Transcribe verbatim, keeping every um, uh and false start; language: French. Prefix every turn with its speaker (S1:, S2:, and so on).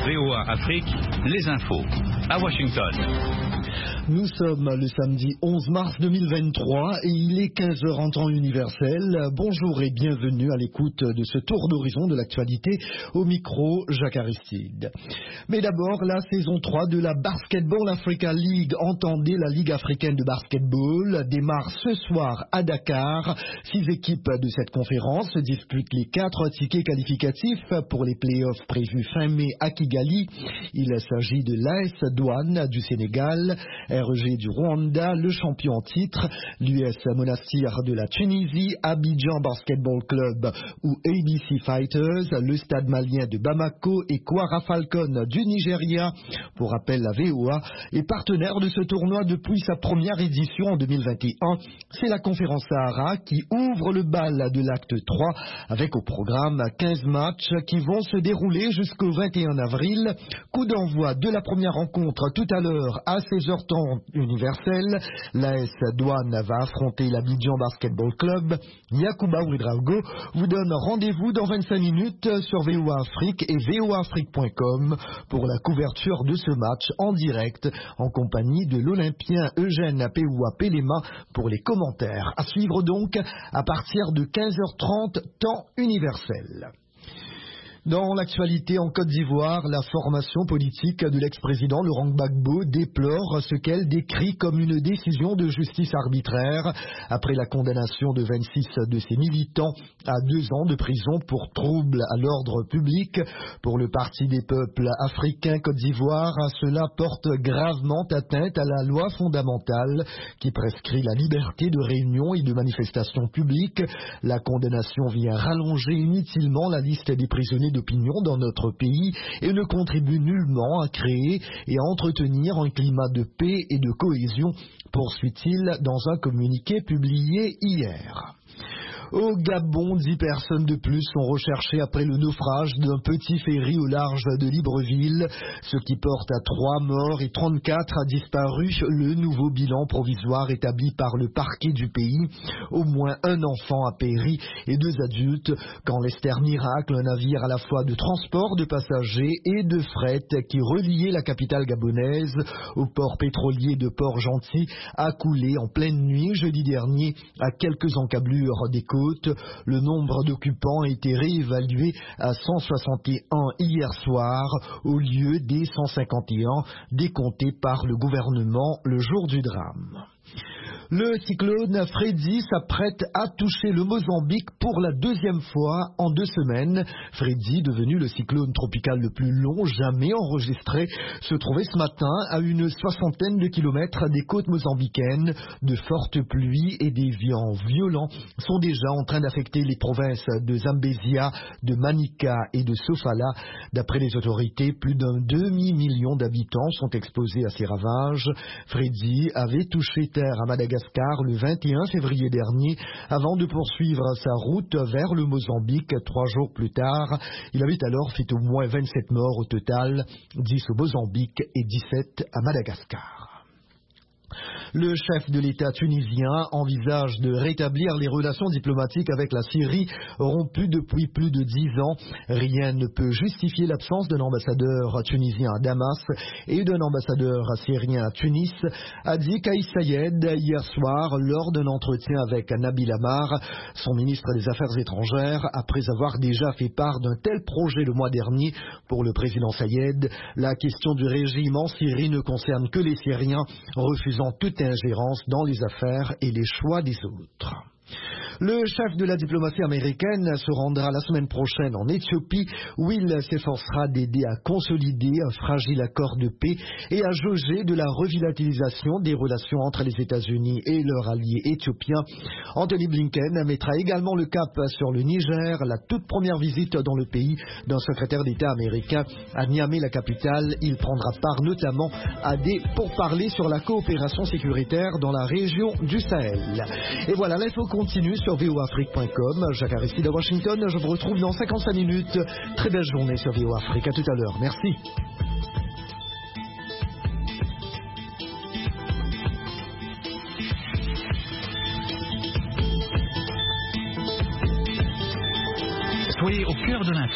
S1: V O A Afrique, les infos. À Washington.
S2: Nous sommes le samedi onze mars deux mille vingt-trois et il est quinze heures en temps universel. Bonjour et bienvenue à l'écoute de ce tour d'horizon de l'actualité. Au micro, Jacques Aristide. Mais d'abord, la saison trois de la Basketball Africa League, entendez la Ligue africaine de basketball, démarre ce soir à Dakar. Six équipes de cette conférence disputent les quatre tickets qualificatifs pour les playoffs prévus fin mai à Kigali. Il s'agit de l'A S Douane du Sénégal, R E G du Rwanda, le champion en titre, l'U S Monastir de la Tunisie, Abidjan Basketball Club ou A B C Fighters, le Stade malien de Bamako et Kwara Falcon du Nigeria. Pour rappel, la V O A est partenaire de ce tournoi depuis sa première édition en deux mille vingt et un. C'est la conférence Sahara qui ouvre le bal de l'acte trois avec au programme quinze matchs qui vont se dérouler jusqu'au vingt et un avril. Coup d'envoi de la première rencontre tout à l'heure à seize heures trente universel. L'A S Douane va affronter l'Abidjan Basketball Club. Yacouba Ouedraogo vous donne rendez-vous dans vingt-cinq minutes sur V O A Afrique et V O A Afrique point com pour la couverture de ce match en direct en compagnie de l'Olympien Eugène Peoua Pelema pour les commentaires. À suivre donc à partir de quinze heures trente temps universel. Dans l'actualité en Côte d'Ivoire, la formation politique de l'ex-président Laurent Gbagbo déplore ce qu'elle décrit comme une décision de justice arbitraire après la condamnation de vingt-six de ses militants à deux ans de prison pour troubles à l'ordre public. Pour le Parti des peuples africains Côte d'Ivoire, cela porte gravement atteinte à la loi fondamentale qui prescrit la liberté de réunion et de manifestation publique. La condamnation vient rallonger inutilement la liste des prisonniers d'opinion dans notre pays et ne contribue nullement à créer et à entretenir un climat de paix et de cohésion, poursuit-il dans un communiqué publié hier. Au Gabon, dix personnes de plus sont recherchées après le naufrage d'un petit ferry au large de Libreville, ce qui porte à trois morts et trente-quatre a disparu. Le nouveau bilan provisoire établi par le parquet du pays. Au moins un enfant a péri et deux adultes quand l'Esther Miracle, un navire à la fois de transport de passagers et de fret qui reliait la capitale gabonaise au port pétrolier de Port-Gentil, a coulé en pleine nuit jeudi dernier à quelques encablures des côtes. Le nombre d'occupants a été réévalué à cent soixante et un hier soir au lieu des cent cinquante et un décomptés par le gouvernement le jour du drame. Le cyclone Freddy s'apprête à toucher le Mozambique pour la deuxième fois en deux semaines. Freddy, devenu le cyclone tropical le plus long jamais enregistré, se trouvait ce matin à une soixantaine de kilomètres des côtes mozambicaines. De fortes pluies et des vents violents sont déjà en train d'affecter les provinces de Zambézia, de Manica et de Sofala. D'après les autorités, plus d'un demi-million d'habitants sont exposés à ces ravages. Freddy avait touché terre à Madagascar le vingt et un février dernier avant de poursuivre sa route vers le Mozambique trois jours plus tard. Il avait alors fait au moins vingt-sept morts au total, dix au Mozambique et dix-sept à Madagascar. Le chef de l'État tunisien envisage de rétablir les relations diplomatiques avec la Syrie, rompues depuis plus de dix ans. Rien ne peut justifier l'absence d'un ambassadeur tunisien à Damas et d'un ambassadeur syrien à Tunis, a dit Kais Sayed hier soir lors d'un entretien avec Nabil Amar, son ministre des Affaires étrangères, après avoir déjà fait part d'un tel projet le mois dernier pour le président Sayed. La question du régime en Syrie ne concerne que les Syriens, refusant toute ingérence dans les affaires et les choix des autres. Le chef de la diplomatie américaine se rendra la semaine prochaine en Éthiopie où il s'efforcera d'aider à consolider un fragile accord de paix et à jauger de la revitalisation des relations entre les États-Unis et leurs alliés éthiopiens. Anthony Blinken mettra également le cap sur le Niger, la toute première visite dans le pays d'un secrétaire d'État américain à Niamey, la capitale. Il prendra part notamment à des pourparlers sur la coopération sécuritaire dans la région du Sahel. Et voilà, l'info continue sur V O A Afrique point com. Jacques Aristide à Washington. Je vous retrouve dans cinquante-cinq minutes. Très belle journée sur V O A Afrique. À tout à l'heure. Merci.
S1: Soyez au cœur de l'info.